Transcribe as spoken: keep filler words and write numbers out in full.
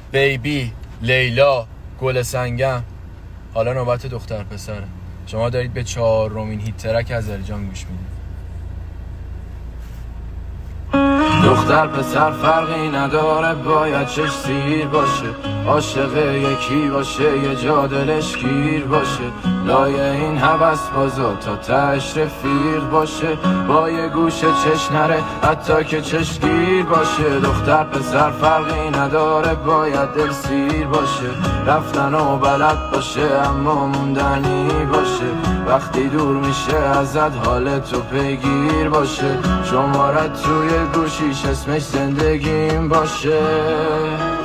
بیبی، لیلا، گل سنگم. حالا نوبت دختر پسره. شما دارید به چهارمین هیت ترک از ارجان گوش میدید. دختر پسر فرقی نداره، باید چش سیر باشه، عاشق یکی باشه، یه جا دلش گیر باشه، لای این هوس بازا تا تهش رفیق باشه، با یه گوشه چش نره حتی که چش گیر باشه. دختر پسر فرقی نداره، باید دل سیر باشه، رفتن و بلد باشه اما موندنی باشه، وقتی دور میشه ازت حال تو پیگیر باشه، شمارت توی گوشیش اسمش زندگیم باشه.